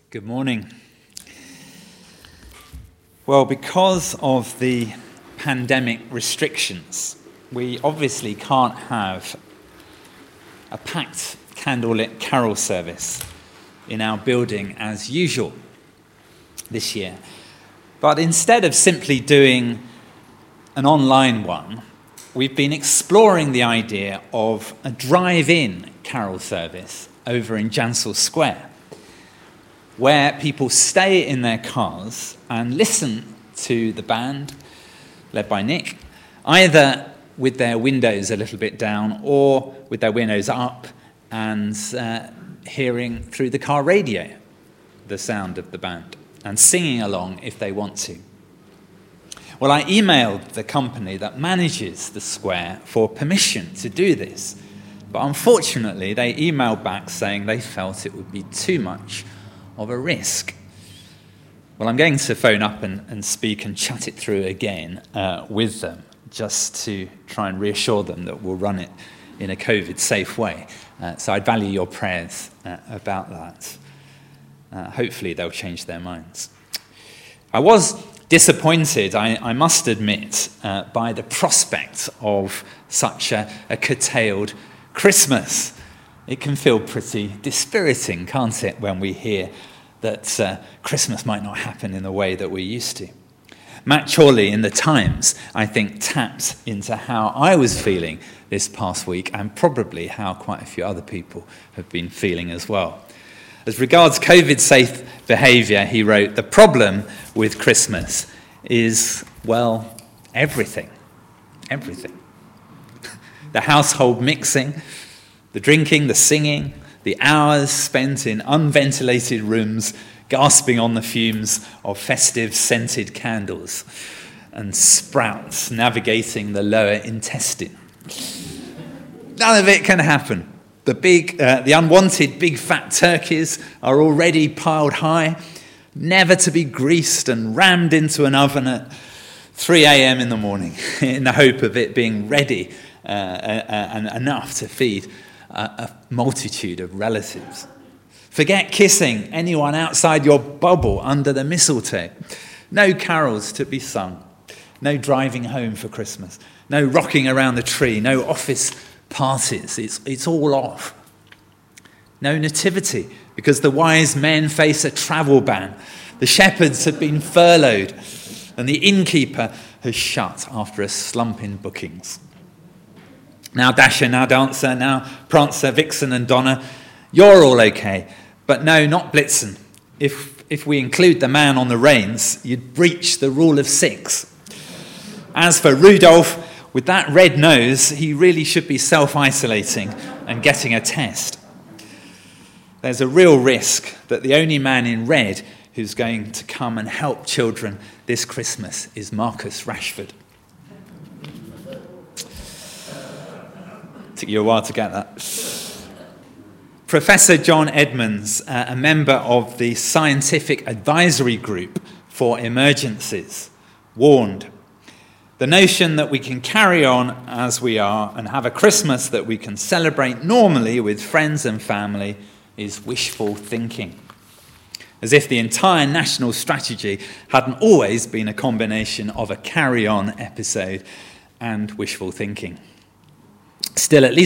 Good morning. Well, because of the pandemic restrictions, we obviously can't have a packed candlelit carol service in our building as usual this year. But instead of simply doing an online one, we've been exploring the idea of a drive-in carol service over in Jansel Square, where people stay in their cars and listen to the band, led by Nick, either with their windows a little bit down or with their windows up and hearing through the car radio the sound of the band and singing along if they want to. Well, I emailed the company that manages the square for permission to do this, but unfortunately they emailed back saying they felt it would be too much of a risk. Well, I'm going to phone up and speak and chat it through again with them, just to try and reassure them that we'll run it in a COVID-safe way. So I'd value your prayers about that. Hopefully they'll change their minds. I was disappointed, I must admit, by the prospect of such a curtailed Christmas. It can feel pretty dispiriting, can't it, when we hear that Christmas might not happen in the way that we used to. Matt Chorley in The Times, I think, tapped into how I was feeling this past week and probably how quite a few other people have been feeling as well. As regards COVID-safe behaviour, he wrote, "The problem with Christmas is, well, everything. Everything. The household mixing, the drinking, the singing, the hours spent in unventilated rooms, gasping on the fumes of festive scented candles, and sprouts navigating the lower intestine. None of it can happen. The unwanted big fat turkeys are already piled high, never to be greased and rammed into an oven at 3 a.m. in the morning in the hope of it being ready and enough to feed a multitude of relatives. Forget kissing anyone outside your bubble under the mistletoe. No carols to be sung. No driving home for Christmas. No rocking around the tree. No office parties. It's all off. No nativity, because the wise men face a travel ban. The shepherds have been furloughed, and the innkeeper has shut after a slump in bookings. Now Dasher, now Dancer, now Prancer, Vixen and Donna, you're all okay. But no, not Blitzen. If we include the man on the reins, you'd breach the rule of 6. As for Rudolph, with that red nose, he really should be self-isolating and getting a test. There's a real risk that the only man in red who's going to come and help children this Christmas is Marcus Rashford. Took you a while to get that. Professor John Edmonds, a member of the Scientific Advisory Group for Emergencies, warned, "The notion that we can carry on as we are and have a Christmas that we can celebrate normally with friends and family is wishful thinking." As if the entire national strategy hadn't always been a combination of a carry-on episode and wishful thinking. Still, at least